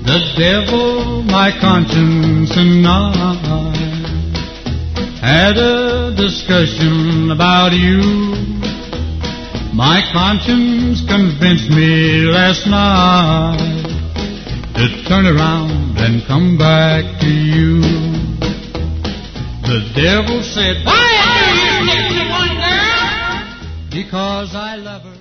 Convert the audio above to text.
The devil, my conscience, and I had a discussion about you. My conscience convinced me last night to turn around and come back to you. The devil said, "Why are you, 61 girl?" Because I love her.